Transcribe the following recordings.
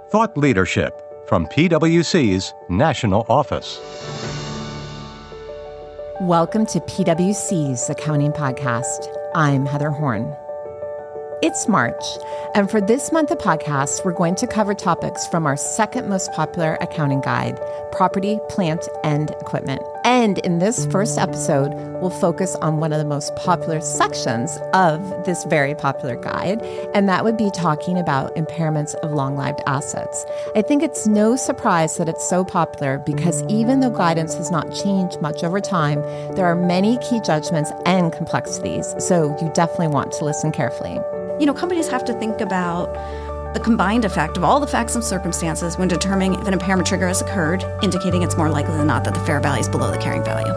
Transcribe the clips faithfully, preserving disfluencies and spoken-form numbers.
Thought leadership from PwC's National Office. Welcome to PwC's Accounting Podcast. I'm Heather Horn. It's March, and for this month of podcast, we're going to cover topics from our second most popular accounting guide, Property, Plant, and Equipment. And in this first episode, we'll focus on one of the most popular sections of this very popular guide, and that would be talking about impairments of long-lived assets. I think it's no surprise that it's so popular because even though guidance has not changed much over time, there are many key judgments and complexities, so you definitely want to listen carefully. You know, companies have to think about the combined effect of all the facts and circumstances when determining if an impairment trigger has occurred, indicating it's more likely than not that the fair value is below the carrying value.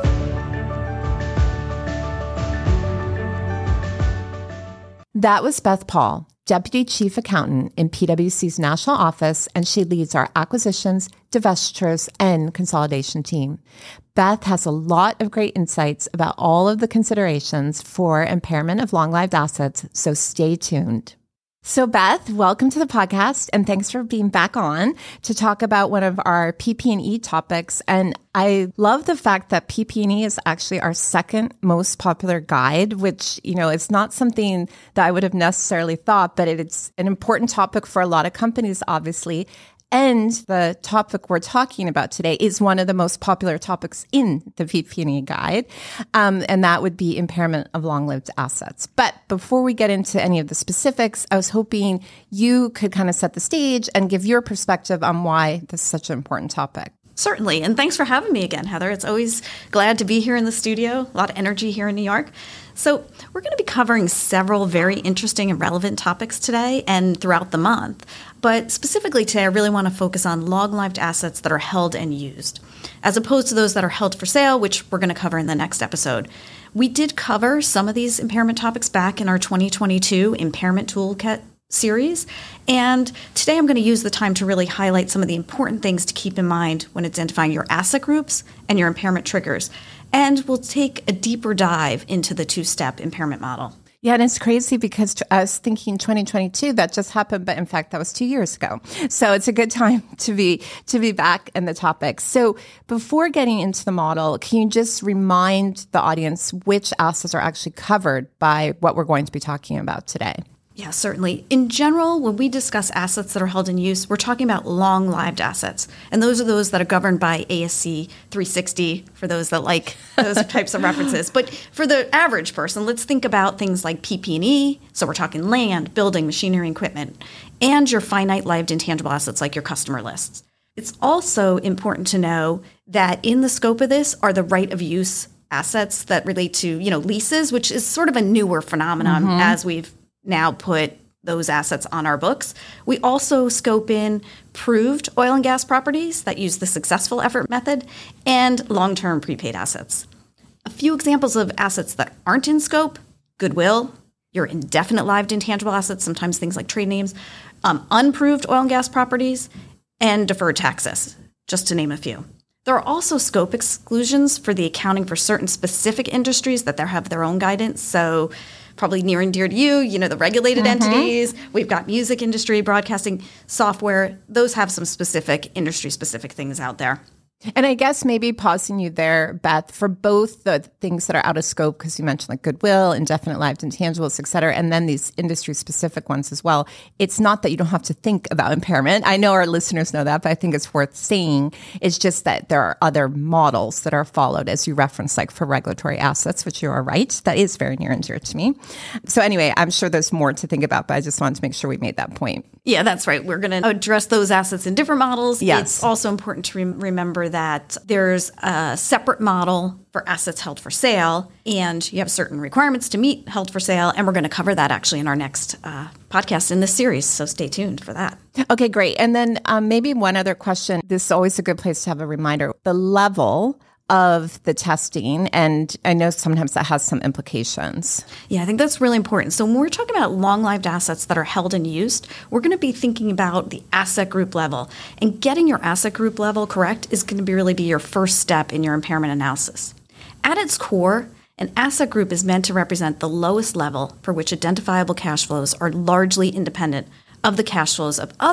That was Beth Paul, Deputy Chief Accountant in PwC's National Office, and she leads our acquisitions, divestitures, and consolidation team. Beth has a lot of great insights about all of the considerations for impairment of long-lived assets, so stay tuned. So Beth, welcome to the podcast, and thanks for being back on to talk about one of our P P and E topics. And I love the fact that P P and E is actually our second most popular guide, which, you know, it's not something that I would have necessarily thought, but it's an important topic for a lot of companies, obviously. And the topic we're talking about today is one of the most popular topics in the P P and E guide, um, and that would be impairment of long-lived assets. But before we get into any of the specifics, I was hoping you could kind of set the stage and give your perspective on why this is such an important topic. Certainly, and thanks for having me again, Heather. It's always glad to be here in the studio, a lot of energy here in New York. So we're going to be covering several very interesting and relevant topics today and throughout the month. But specifically today, I really want to focus on long-lived assets that are held and used, as opposed to those that are held for sale, which we're going to cover in the next episode. We did cover some of these impairment topics back in our twenty twenty-two Impairment Toolkit series. And today I'm going to use the time to really highlight some of the important things to keep in mind when identifying your asset groups and your impairment triggers. And we'll take a deeper dive into the two-step impairment model. Yeah, and it's crazy because I was thinking twenty twenty-two, that just happened, but in fact, that was two years ago. So it's a good time to be to be back in the topic. So before getting into the model, can you just remind the audience which assets are actually covered by what we're going to be talking about today? Yeah, certainly. In general, when we discuss assets that are held in use, we're talking about long-lived assets. And those are those that are governed by A S C three sixty, for those that like those types of references. But for the average person, let's think about things like P P and E. So we're talking land, building, machinery, and equipment, and your finite-lived intangible assets like your customer lists. It's also important to know that in the scope of this are the right of use assets that relate to, you know, leases, which is sort of a newer phenomenon mm-hmm. as we've now put those assets on our books. We also scope in proved oil and gas properties that use the successful effort method and long-term prepaid assets. A few examples of assets that aren't in scope: goodwill, your indefinite lived intangible assets, sometimes things like trade names, um, unproved oil and gas properties, and deferred taxes, just to name a few. There are also scope exclusions for the accounting for certain specific industries that they have their own guidance. So probably near and dear to you, you know, the regulated mm-hmm. entities. We've got music industry, broadcasting, software. Those have some specific industry-specific things out there. And I guess maybe pausing you there, Beth, for both the things that are out of scope, because you mentioned like goodwill, indefinite lived intangibles, et cetera, and then these industry-specific ones as well. It's not that you don't have to think about impairment. I know our listeners know that, but I think it's worth saying. It's just that there are other models that are followed, as you referenced, like for regulatory assets, which you are right. That is very near and dear to me. So anyway, I'm sure there's more to think about, but I just wanted to make sure we made that point. Yeah, that's right. We're going to address those assets in different models. Yes. It's also important to re- remember that there's a separate model for assets held for sale, and you have certain requirements to meet held for sale, and we're going to cover that actually in our next uh, podcast in this series, so stay tuned for that. Okay, great. And then um, maybe one other question. This is always a good place to have a reminder. The level of the testing, and I know sometimes that has some implications. Yeah, I think that's really important. So when we're talking about long-lived assets that are held and used, we're going to be thinking about the asset group level. And getting your asset group level correct is going to be really be your first step in your impairment analysis. At its core, an asset group is meant to represent the lowest level for which identifiable cash flows are largely independent of the cash flows of other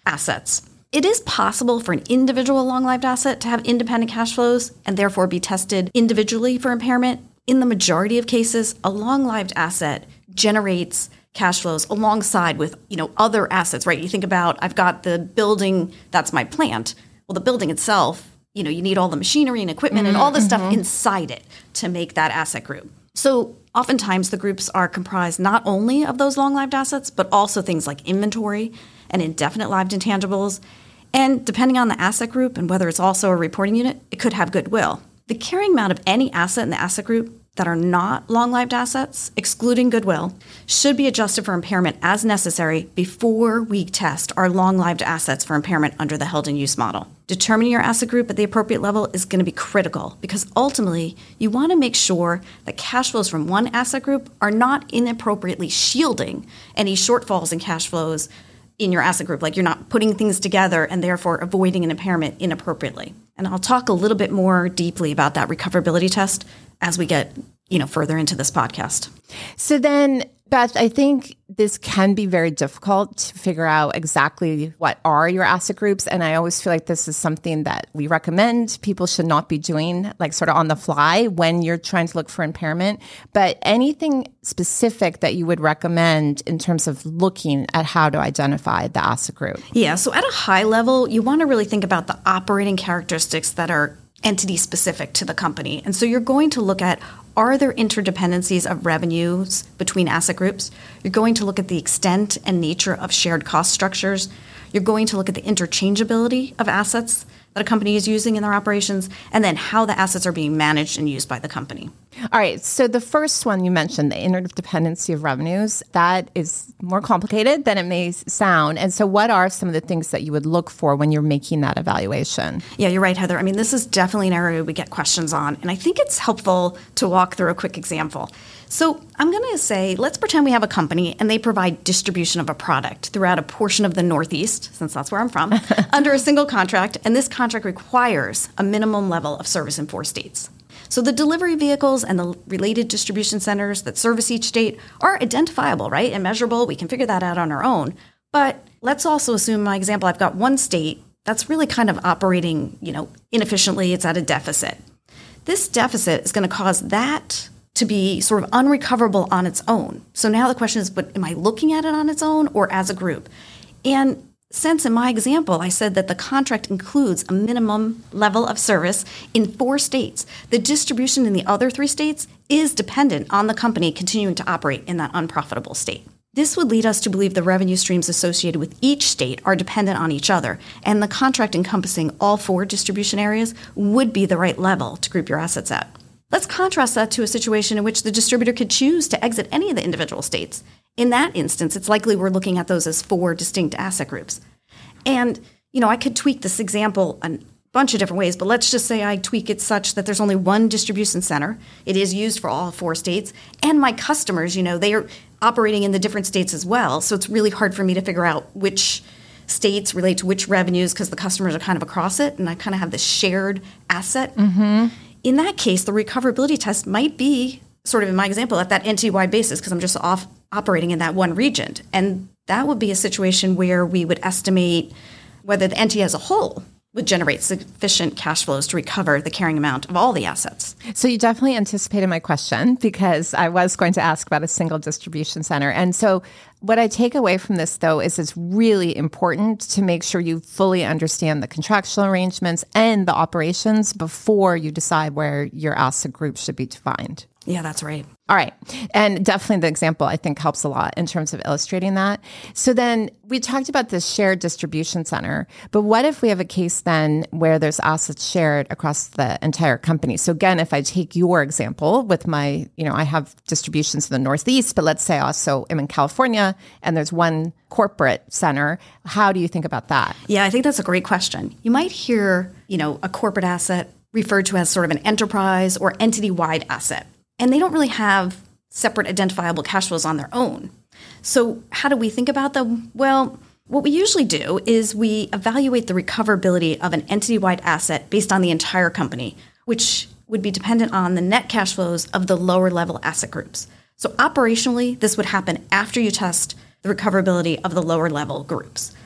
assets. It is possible for an individual long-lived asset to have independent cash flows and therefore be tested individually for impairment. In the majority of cases, a long-lived asset generates cash flows alongside with, you know, other assets, right? You think about, I've got the building, that's my plant. Well, the building itself, you know, you need all the machinery and equipment mm-hmm. and all the stuff mm-hmm. inside it to make that asset group. So oftentimes the groups are comprised not only of those long-lived assets, but also things like inventory and indefinite-lived intangibles. And depending on the asset group and whether it's also a reporting unit, it could have goodwill. The carrying amount of any asset in the asset group that are not long-lived assets, excluding goodwill, should be adjusted for impairment as necessary before we test our long-lived assets for impairment under the held in use model. Determining your asset group at the appropriate level is going to be critical because ultimately you want to make sure that cash flows from one asset group are not inappropriately shielding any shortfalls in cash flows in your asset group, like you're not putting things together and therefore avoiding an impairment inappropriately. And I'll talk a little bit more deeply about that recoverability test as we get, you know, further into this podcast. So then, Beth, I think this can be very difficult to figure out exactly what are your asset groups. And I always feel like this is something that we recommend people should not be doing, like sort of on the fly when you're trying to look for impairment. But anything specific that you would recommend in terms of looking at how to identify the asset group? Yeah, so at a high level, you want to really think about the operating characteristics that are entity specific to the company. And so you're going to look at, are there interdependencies of revenues between asset groups? You're going to look at the extent and nature of shared cost structures. You're going to look at the interchangeability of assets that a company is using in their operations, and then how the assets are being managed and used by the company. All right. So the first one you mentioned, the interdependency of revenues, that is more complicated than it may sound. And so what are some of the things that you would look for when you're making that evaluation? Yeah, you're right, Heather. I mean, this is definitely an area we get questions on. And I think it's helpful to walk through a quick example. So I'm going to say, let's pretend we have a company and they provide distribution of a product throughout a portion of the Northeast, since that's where I'm from, under a single contract. And this contract requires a minimum level of service in four states. So the delivery vehicles and the related distribution centers that service each state are identifiable, right, and measurable. We can figure that out on our own. But let's also assume, in my example, I've got one state that's really kind of operating, you know, inefficiently. It's at a deficit. This deficit is going to cause that to be sort of unrecoverable on its own. So now the question is, but am I looking at it on its own or as a group? And since in my example, I said that the contract includes a minimum level of service in four states, the distribution in the other three states is dependent on the company continuing to operate in that unprofitable state. This would lead us to believe the revenue streams associated with each state are dependent on each other, and the contract encompassing all four distribution areas would be the right level to group your assets at. Let's contrast that to a situation in which the distributor could choose to exit any of the individual states. In that instance, it's likely we're looking at those as four distinct asset groups. And, you know, I could tweak this example a bunch of different ways, but let's just say I tweak it such that there's only one distribution center. It is used for all four states. And my customers, you know, they are operating in the different states as well. So it's really hard for me to figure out which states relate to which revenues because the customers are kind of across it. And I kind of have this shared asset. Mm-hmm. In that case, the recoverability test might be sort of in my example at that entity-wide basis because I'm just off operating in that one region. And that would be a situation where we would estimate whether the entity as a whole would generate sufficient cash flows to recover the carrying amount of all the assets. So you definitely anticipated my question because I was going to ask about a single distribution center. And so what I take away from this, though, is it's really important to make sure you fully understand the contractual arrangements and the operations before you decide where your asset group should be defined. Yeah, that's right. All right. And definitely the example, I think, helps a lot in terms of illustrating that. So then we talked about this shared distribution center, but what if we have a case then where there's assets shared across the entire company? So again, if I take your example with my, you know, I have distributions in the Northeast, but let's say I also am in California and there's one corporate center. How do you think about that? Yeah, I think that's a great question. You might hear, you know, a corporate asset referred to as sort of an enterprise or entity-wide asset. And they don't really have separate identifiable cash flows on their own. So how do we think about them? Well, what we usually do is we evaluate the recoverability of an entity-wide asset based on the entire company, which would be dependent on the net cash flows of the lower-level asset groups. So operationally, this would happen after you test the recoverability of the lower-level groups.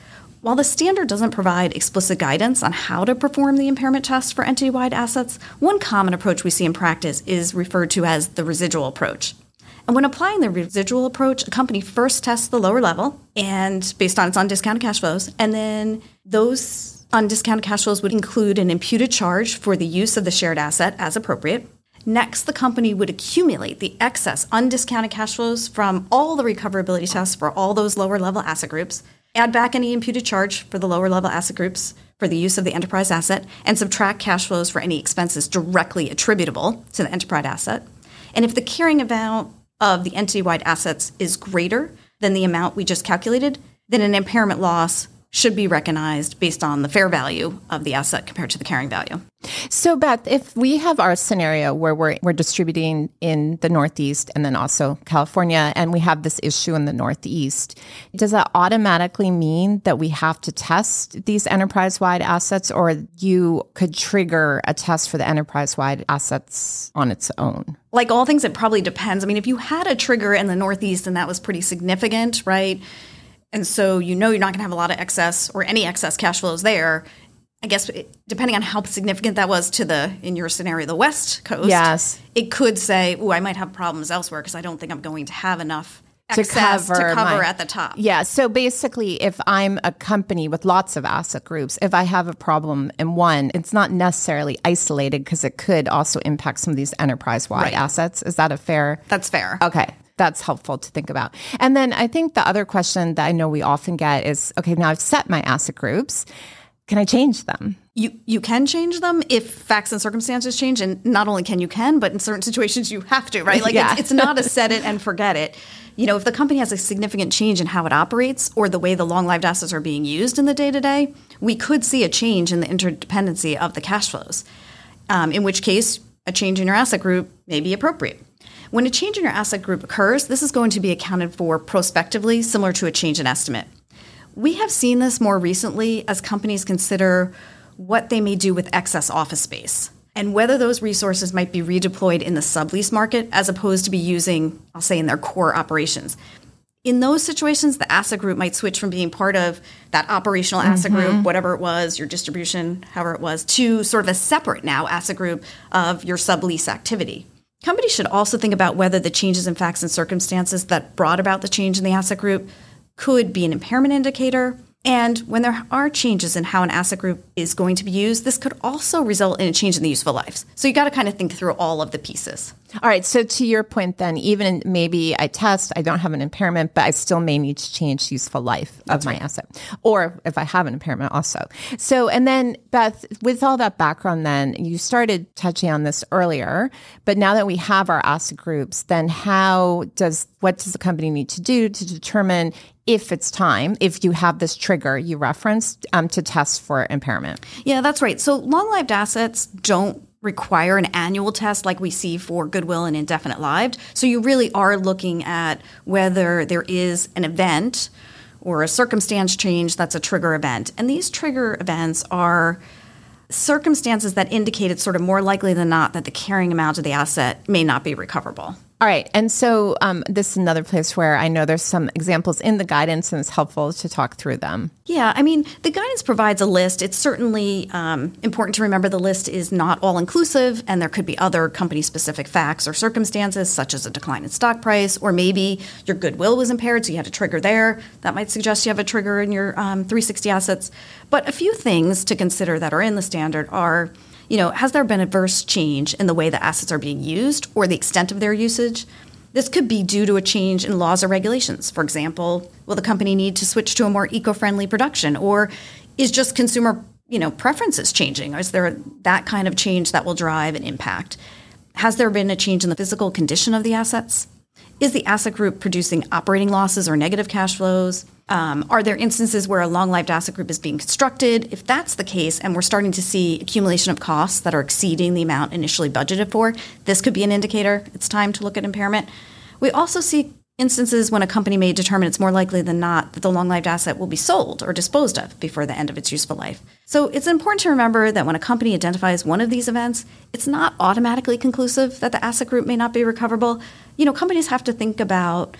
While the standard doesn't provide explicit guidance on how to perform the impairment test for entity-wide assets, one common approach we see in practice is referred to as the residual approach. And when applying the residual approach, a company first tests the lower level and based on its undiscounted cash flows, and then those undiscounted cash flows would include an imputed charge for the use of the shared asset as appropriate. Next, the company would accumulate the excess undiscounted cash flows from all the recoverability tests for all those lower level asset groups, add back any imputed charge for the lower level asset groups for the use of the enterprise asset, and subtract cash flows for any expenses directly attributable to the enterprise asset. And if the carrying amount of the entity-wide assets is greater than the amount we just calculated, then an impairment loss should be recognized based on the fair value of the asset compared to the carrying value. So, Beth, if we have our scenario where we're, we're distributing in the Northeast and then also California, and we have this issue in the Northeast, does that automatically mean that we have to test these enterprise-wide assets, or you could trigger a test for the enterprise-wide assets on its own? Like all things, it probably depends. I mean, if you had a trigger in the Northeast and that was pretty significant, right? And so you know you're not going to have a lot of excess or any excess cash flows there. I guess it, depending on how significant that was to the, in your scenario, the West Coast, yes, it could say, oh, I might have problems elsewhere because I don't think I'm going to have enough to excess cover, to cover my, at the top. Yeah. So basically, if I'm a company with lots of asset groups, if I have a problem in one, it's not necessarily isolated because it could also impact some of these enterprise-wide Right. assets. Is that a fair? That's fair. Okay. That's helpful to think about. And then I think the other question that I know we often get is, okay, now I've set my asset groups. Can I change them? You you can change them if facts and circumstances change. And not only can you can, but in certain situations you have to, right? Like Yeah. it's, it's not a set it and forget it. You know, if the company has a significant change in how it operates or the way the long-lived assets are being used in the day-to-day, we could see a change in the interdependency of the cash flows, um, in which case a change in your asset group may be appropriate. When a change in your asset group occurs, this is going to be accounted for prospectively, similar to a change in estimate. We have seen this more recently as companies consider what they may do with excess office space and whether those resources might be redeployed in the sublease market as opposed to be using, I'll say, in their core operations. In those situations, the asset group might switch from being part of that operational asset Mm-hmm. group, whatever it was, your distribution, however it was, to sort of a separate now asset group of your sublease activity. Companies should also think about whether the changes in facts and circumstances that brought about the change in the asset group could be an impairment indicator. And when there are changes in how an asset group is going to be used, this could also result in a change in the useful lives. So you got to kind of think through all of the pieces. All right. So to your point then, even maybe I test, I don't have an impairment, but I still may need to change the useful life That's of my right. asset. Or if I have an impairment also. So, and then Beth, with all that background then, you started touching on this earlier, but now that we have our asset groups, then how does, what does the company need to do to determine if it's time, if you have this trigger you referenced, um, to test for impairment? Yeah, that's right. So long-lived assets don't require an annual test like we see for goodwill and indefinite lived. So you really are looking at whether there is an event or a circumstance change that's a trigger event. And these trigger events are circumstances that indicate it's sort of more likely than not that the carrying amount of the asset may not be recoverable. All right. And so um, this is another place where I know there's some examples in the guidance and it's helpful to talk through them. Yeah, I mean, the guidance provides a list. It's certainly um, important to remember the list is not all-inclusive, and there could be other company-specific facts or circumstances, such as a decline in stock price, or maybe your goodwill was impaired, so you had a trigger there. That might suggest you have a trigger in your um, three sixty assets. But a few things to consider that are in the standard are, you know, has there been adverse change in the way the assets are being used or the extent of their usage? This could be due to a change in laws or regulations. For example, will the company need to switch to a more eco-friendly production, or is just consumer, you know, preferences changing? Or is there that kind of change that will drive an impact? Has there been a change in the physical condition of the assets? Is the asset group producing operating losses or negative cash flows? Um, are there instances where a long-lived asset group is being constructed? If that's the case, and we're starting to see accumulation of costs that are exceeding the amount initially budgeted for, this could be an indicator it's time to look at impairment. We also see instances when a company may determine it's more likely than not that the long-lived asset will be sold or disposed of before the end of its useful life. So it's important to remember that when a company identifies one of these events, it's not automatically conclusive that the asset group may not be recoverable. You know, companies have to think about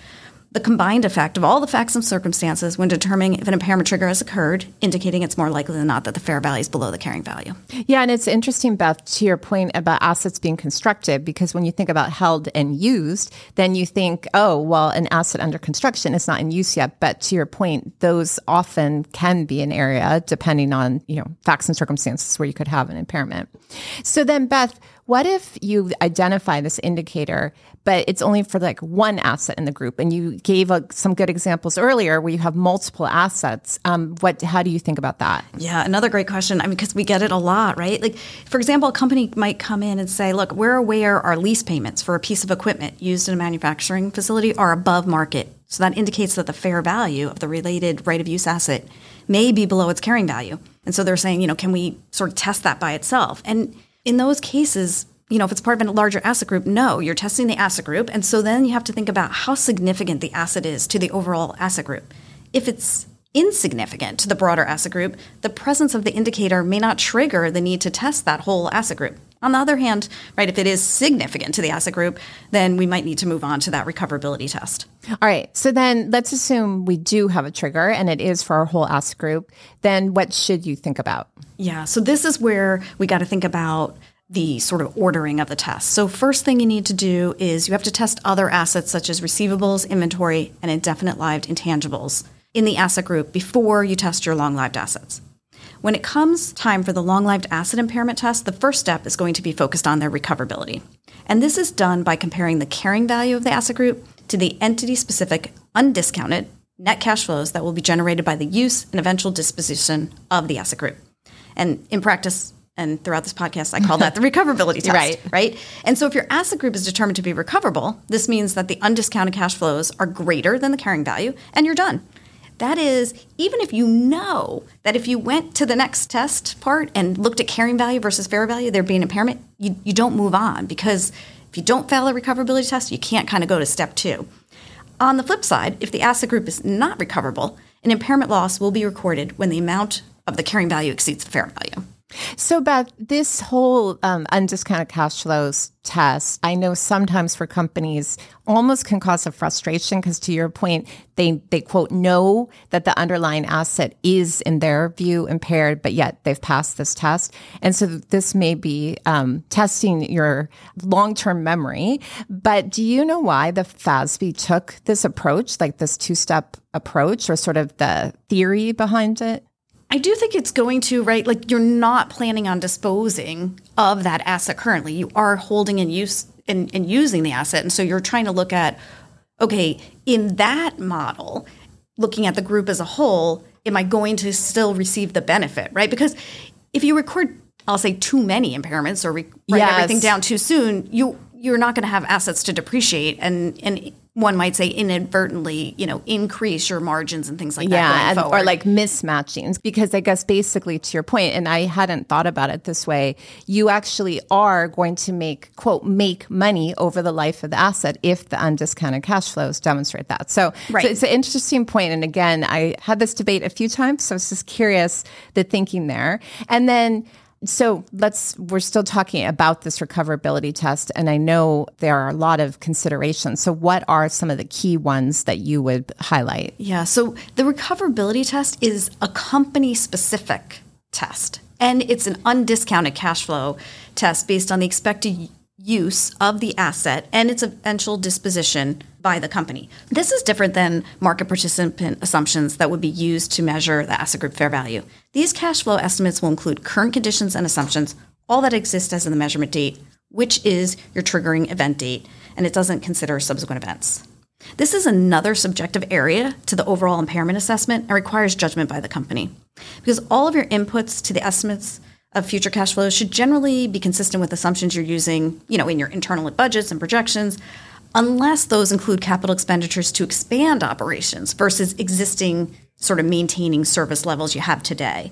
the combined effect of all the facts and circumstances when determining if an impairment trigger has occurred, indicating it's more likely than not that the fair value is below the carrying value. Yeah, and it's interesting, Beth, to your point about assets being constructed, because when you think about held and used, then you think, oh, well, an asset under construction is not in use yet. But to your point, those often can be an area, depending on, you know, facts and circumstances where you could have an impairment. So then, Beth, what if you identify this indicator, but it's only for like one asset in the group? And you gave a, some good examples earlier where you have multiple assets. Um, what? How do you think about that? Yeah, another great question. I mean, because we get it a lot, right? Like, for example, a company might come in and say, look, we're aware our lease payments for a piece of equipment used in a manufacturing facility are above market. So that indicates that the fair value of the related right of use asset may be below its carrying value. And so they're saying, you know, can we sort of test that by itself? And in those cases, you know, if it's part of a larger asset group, no, you're testing the asset group. And so then you have to think about how significant the asset is to the overall asset group. If it's insignificant to the broader asset group, the presence of the indicator may not trigger the need to test that whole asset group. On the other hand, right, if it is significant to the asset group, then we might need to move on to that recoverability test. All right. So then let's assume we do have a trigger and it is for our whole asset group. Then what should you think about? Yeah. So this is where we got to think about the sort of ordering of the test. So first thing you need to do is you have to test other assets such as receivables, inventory, and indefinite-lived intangibles in the asset group before you test your long-lived assets. When it comes time for the long-lived asset impairment test, the first step is going to be focused on their recoverability. And this is done by comparing the carrying value of the asset group to the entity-specific, undiscounted net cash flows that will be generated by the use and eventual disposition of the asset group. And in practice, and throughout this podcast, I call that the recoverability test, right. right? And so if your asset group is determined to be recoverable, this means that the undiscounted cash flows are greater than the carrying value, and you're done. That is, even if you know that if you went to the next test part and looked at carrying value versus fair value, there'd be an impairment, you, you don't move on, because if you don't fail a recoverability test, you can't kind of go to step two. On the flip side, if the asset group is not recoverable, an impairment loss will be recorded when the amount of the carrying value exceeds the fair value. So, Beth, this whole um, undiscounted cash flows test, I know sometimes for companies almost can cause a frustration because, to your point, they, they, quote, know that the underlying asset is, in their view, impaired, but yet they've passed this test. And so this may be um, testing your long-term memory. But do you know why the F A S B took this approach, like this two-step approach, or sort of the theory behind it? I do think it's going to, right, like you're not planning on disposing of that asset currently. You are holding and use and, and using the asset. And so you're trying to look at, okay, in that model, looking at the group as a whole, am I going to still receive the benefit, right? Because if you record, I'll say, too many impairments or re- write yes. everything down too soon, you, you're not going to have assets to depreciate. And, and one might say inadvertently, you know, increase your margins and things like yeah, that going and, forward. or like mismatchings. Because I guess basically to your point, and I hadn't thought about it this way, you actually are going to make, quote, make money over the life of the asset if the undiscounted cash flows demonstrate that. So, right. so it's an interesting point. And again, I had this debate a few times, so I was just curious the thinking there. And then So let's, we're still talking about this recoverability test, and I know there are a lot of considerations. So what are some of the key ones that you would highlight? Yeah, so the recoverability test is a company-specific test, and it's an undiscounted cash flow test based on the expected use of the asset and its eventual disposition by the company. This is different than market participant assumptions that would be used to measure the asset group fair value. These cash flow estimates will include current conditions and assumptions, all that exist as of the measurement date, which is your triggering event date, and it doesn't consider subsequent events. This is another subjective area to the overall impairment assessment and requires judgment by the company, because all of your inputs to the estimates of future cash flows should generally be consistent with assumptions you're using, you know, in your internal budgets and projections, unless those include capital expenditures to expand operations versus existing sort of maintaining service levels you have today.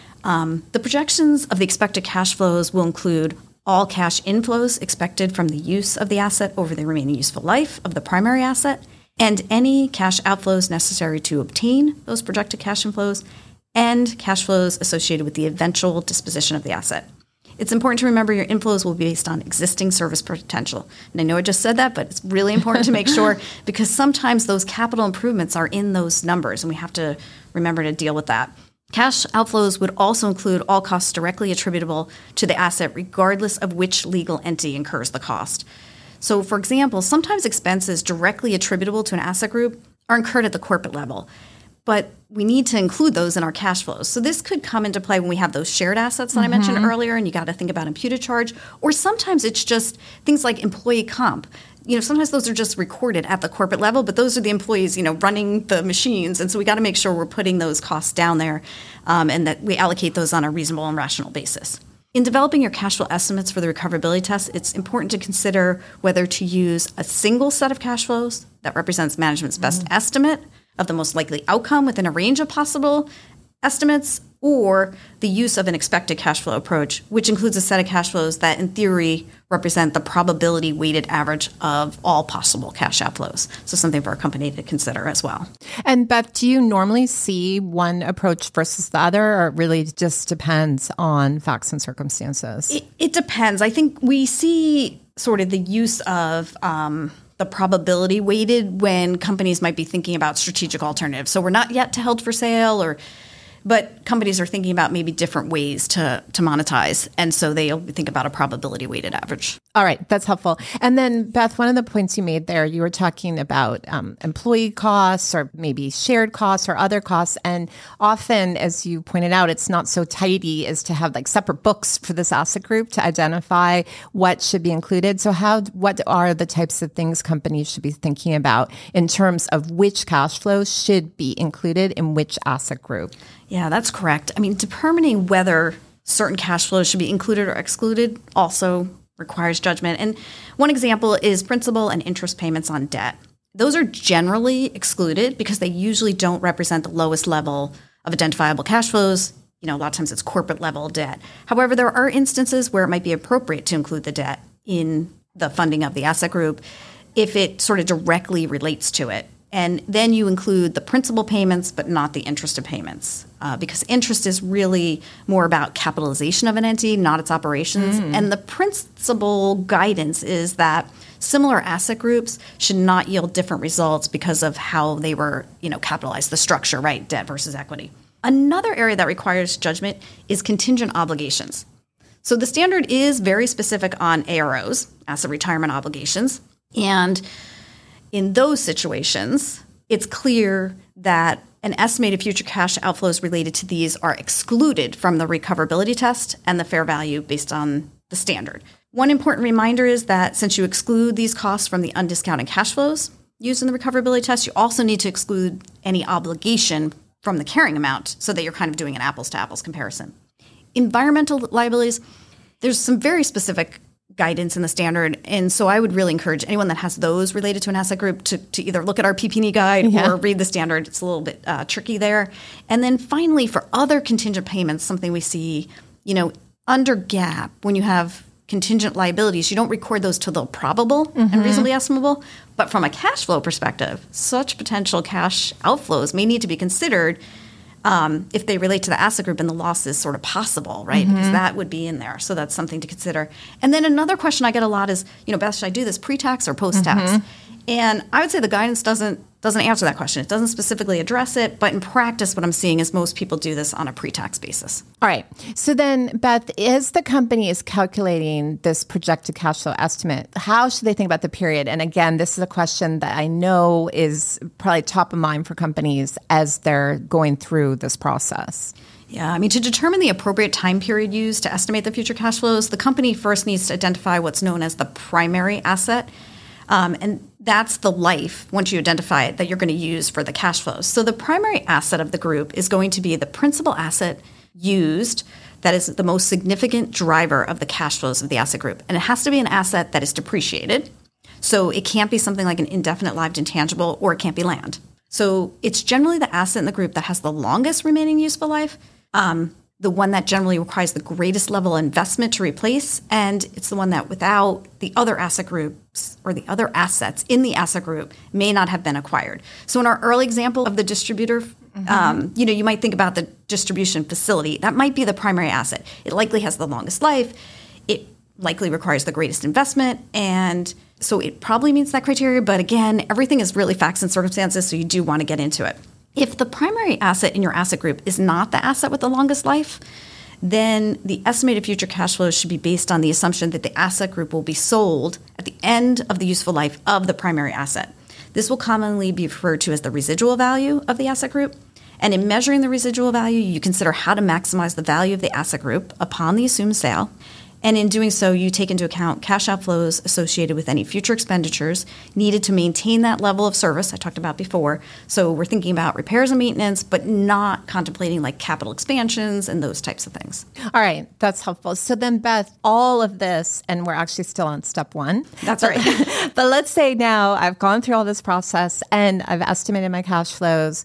Um, the projections of the expected cash flows will include all cash inflows expected from the use of the asset over the remaining useful life of the primary asset, and any cash outflows necessary to obtain those projected cash inflows, and cash flows associated with the eventual disposition of the asset. It's important to remember your inflows will be based on existing service potential. And I know I just said that, but it's really important to make sure because sometimes those capital improvements are in those numbers and we have to remember to deal with that. Cash outflows would also include all costs directly attributable to the asset regardless of which legal entity incurs the cost. So, for example, sometimes expenses directly attributable to an asset group are incurred at the corporate level, but we need to include those in our cash flows. So this could come into play when we have those shared assets that mm-hmm. I mentioned earlier, and you got to think about imputed charge, or sometimes it's just things like employee comp. You know, sometimes those are just recorded at the corporate level, but those are the employees, you know, running the machines. And so we got to make sure we're putting those costs down there um, and that we allocate those on a reasonable and rational basis. In developing your cash flow estimates for the recoverability test, it's important to consider whether to use a single set of cash flows that represents management's best mm-hmm. estimate of the most likely outcome within a range of possible estimates, or the use of an expected cash flow approach, which includes a set of cash flows that in theory represent the probability weighted average of all possible cash outflows. So something for our company to consider as well. And Beth, do you normally see one approach versus the other, or it really just depends on facts and circumstances? It, it depends. I think we see sort of the use of um, the probability weighted when companies might be thinking about strategic alternatives. So we're not yet to held for sale, or but companies are thinking about maybe different ways to, to monetize. And so they'll think about a probability weighted average. All right. That's helpful. And then, Beth, one of the points you made there, you were talking about um, employee costs or maybe shared costs or other costs. And often, as you pointed out, it's not so tidy as to have like separate books for this asset group to identify what should be included. So how, what are the types of things companies should be thinking about in terms of which cash flows should be included in which asset group? Yeah, that's correct. I mean, determining whether certain cash flows should be included or excluded also requires judgment. And one example is principal and interest payments on debt. Those are generally excluded because they usually don't represent the lowest level of identifiable cash flows. You know, a lot of times it's corporate level debt. However, there are instances where it might be appropriate to include the debt in the funding of the asset group if it sort of directly relates to it. And then you include the principal payments, but not the interest of payments, uh, because interest is really more about capitalization of an entity, not its operations. Mm. And the principal guidance is that similar asset groups should not yield different results because of how they were, you know, capitalized, the structure, right? Debt versus equity. Another area that requires judgment is contingent obligations. So the standard is very specific on A R Os, asset retirement obligations, and in those situations, it's clear that an estimated future cash outflows related to these are excluded from the recoverability test and the fair value based on the standard. One important reminder is that since you exclude these costs from the undiscounted cash flows used in the recoverability test, you also need to exclude any obligation from the carrying amount so that you're kind of doing an apples to apples comparison. Environmental liabilities, there's some very specific guidance in the standard. And so I would really encourage anyone that has those related to an asset group to, to either look at our P P and E guide yeah. or read the standard. It's a little bit uh, tricky there. And then finally, for other contingent payments, something we see, you know, under GAAP, when you have contingent liabilities, you don't record those till they're probable mm-hmm. and reasonably estimable. But from a cash flow perspective, such potential cash outflows may need to be considered Um, if they relate to the asset group and the loss is sort of possible, right? Mm-hmm. Because that would be in there. So that's something to consider. And then another question I get a lot is, you know, Beth, should I do this pre-tax or post-tax? Mm-hmm. And I would say the guidance doesn't doesn't answer that question. It doesn't specifically address it. But in practice, what I'm seeing is most people do this on a pre-tax basis. All right. So then, Beth, as the company is calculating this projected cash flow estimate, how should they think about the period? And again, this is a question that I know is probably top of mind for companies as they're going through this process. Yeah, I mean, to determine the appropriate time period used to estimate the future cash flows, the company first needs to identify what's known as the primary asset. Um, and that's the life, once you identify it, that you're going to use for the cash flows. So the primary asset of the group is going to be the principal asset used that is the most significant driver of the cash flows of the asset group. And it has to be an asset that is depreciated. So it can't be something like an indefinite lived intangible, or it can't be land. So it's generally the asset in the group that has the longest remaining useful life, um, the one that generally requires the greatest level of investment to replace, and it's the one that without the other asset groups or the other assets in the asset group may not have been acquired. So in our early example of the distributor Mm-hmm. Um, you know, you might think about the distribution facility. That might be the primary asset. It likely has the longest life. It likely requires the greatest investment. And so it probably meets that criteria. But again, everything is really facts and circumstances, so you do want to get into it. If the primary asset in your asset group is not the asset with the longest life, then the estimated future cash flows should be based on the assumption that the asset group will be sold at the end of the useful life of the primary asset. This will commonly be referred to as the residual value of the asset group. And in measuring the residual value, you consider how to maximize the value of the asset group upon the assumed sale. And in doing so, you take into account cash outflows associated with any future expenditures needed to maintain that level of service I talked about before. So we're thinking about repairs and maintenance, but not contemplating like capital expansions and those types of things. All right, that's helpful. So then, Beth, all of this, and we're actually still on step one. That's but, right. But let's say now I've gone through all this process and I've estimated my cash flows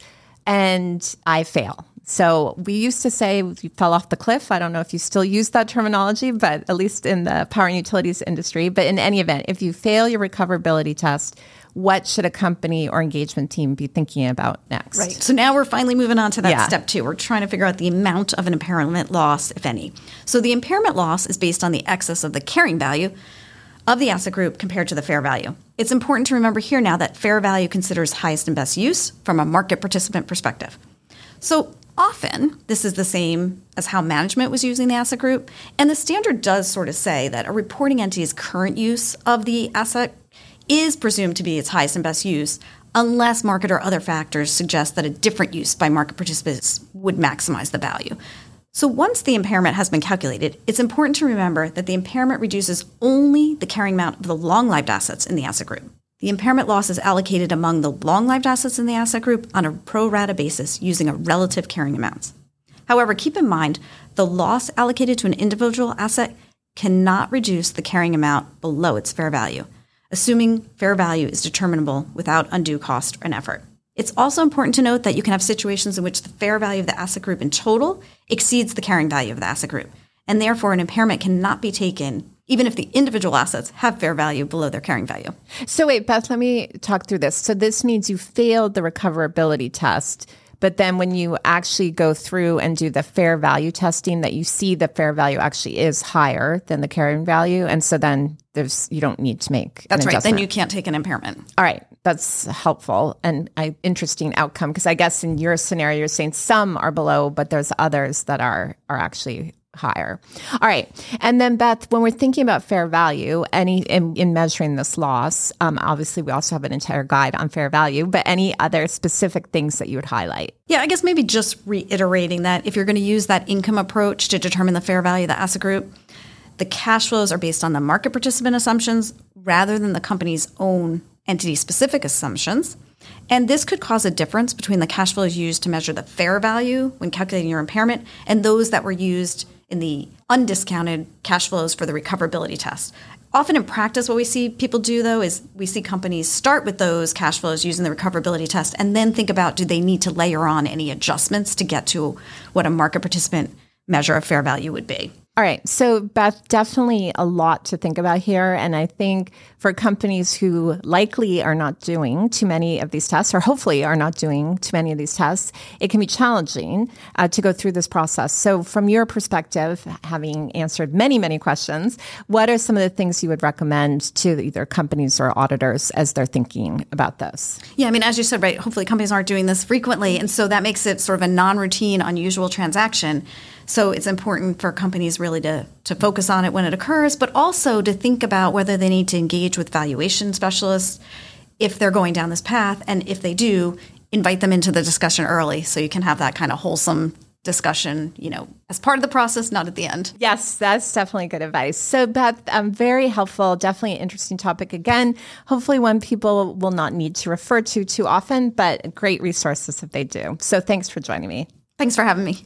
and I fail. So we used to say we fell off the cliff. I don't know if you still use that terminology, but at least in the power and utilities industry. But in any event, if you fail your recoverability test, what should a company or engagement team be thinking about next? Right. So now we're finally moving on to that yeah. step two. We're trying to figure out the amount of an impairment loss, if any. So the impairment loss is based on the excess of the carrying value of the asset group compared to the fair value. It's important to remember here now that fair value considers highest and best use from a market participant perspective. So often, this is the same as how management was using the asset group. And the standard does sort of say that a reporting entity's current use of the asset is presumed to be its highest and best use unless market or other factors suggest that a different use by market participants would maximize the value. So once the impairment has been calculated, it's important to remember that the impairment reduces only the carrying amount of the long-lived assets in the asset group. The impairment loss is allocated among the long-lived assets in the asset group on a pro rata basis using a relative carrying amounts. However, keep in mind, the loss allocated to an individual asset cannot reduce the carrying amount below its fair value, assuming fair value is determinable without undue cost and effort. It's also important to note that you can have situations in which the fair value of the asset group in total exceeds the carrying value of the asset group, and therefore an impairment cannot be taken even if the individual assets have fair value below their carrying value. So wait, Beth, let me talk through this. So this means you failed the recoverability test, but then when you actually go through and do the fair value testing, that you see the fair value actually is higher than the carrying value. And so then there's you don't need to make That's an right. adjustment. Then you can't take an impairment. All right. That's helpful and an interesting outcome, because I guess in your scenario, you're saying some are below, but there's others that are are actually higher. All right. And then, Beth, when we're thinking about fair value, any in, in measuring this loss, um, obviously we also have an entire guide on fair value, but any other specific things that you would highlight? Yeah, I guess maybe just reiterating that if you're going to use that income approach to determine the fair value of the asset group, the cash flows are based on the market participant assumptions rather than the company's own entity-specific assumptions. And this could cause a difference between the cash flows used to measure the fair value when calculating your impairment and those that were used in the undiscounted cash flows for the recoverability test. Often in practice, what we see people do, though, is we see companies start with those cash flows using the recoverability test and then think about, do they need to layer on any adjustments to get to what a market participant measure of fair value would be? All right. So, Beth, definitely a lot to think about here. And I think for companies who likely are not doing too many of these tests, or hopefully are not doing too many of these tests, it can be challenging uh, to go through this process. So from your perspective, having answered many, many questions, what are some of the things you would recommend to either companies or auditors as they're thinking about this? Yeah, I mean, as you said, right, hopefully companies aren't doing this frequently. And so that makes it sort of a non-routine, unusual transaction. So it's important for companies really to, to focus on it when it occurs, but also to think about whether they need to engage with valuation specialists if they're going down this path. And if they do, invite them into the discussion early so you can have that kind of wholesome discussion, you know, as part of the process, not at the end. Yes, that's definitely good advice. So Beth, um, very helpful, definitely an interesting topic. Again, hopefully one people will not need to refer to too often, but great resources if they do. So thanks for joining me. Thanks for having me.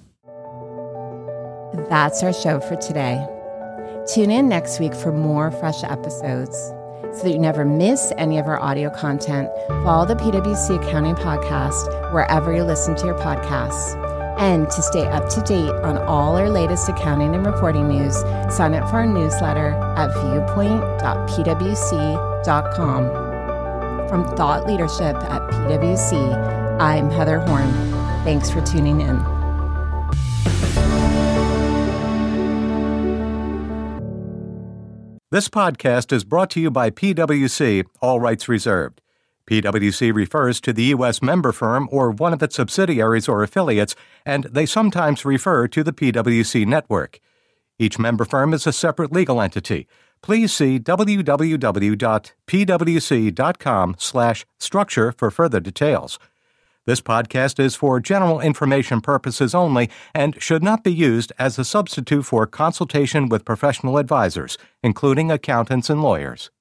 That's our show for today. Tune in next week for more fresh episodes. So that you never miss any of our audio content, follow the P W C Accounting Podcast wherever you listen to your podcasts. And to stay up to date on all our latest accounting and reporting news, sign up for our newsletter at viewpoint dot p w c dot com. From Thought Leadership at P W C, I'm Heather Horn. Thanks for tuning in. This podcast is brought to you by P W C, all rights reserved. P W C refers to the U S member firm or one of its subsidiaries or affiliates, and they sometimes refer to the P W C network. Each member firm is a separate legal entity. Please see w w w dot p w c dot com slash structure for further details. This podcast is for general information purposes only and should not be used as a substitute for consultation with professional advisors, including accountants and lawyers.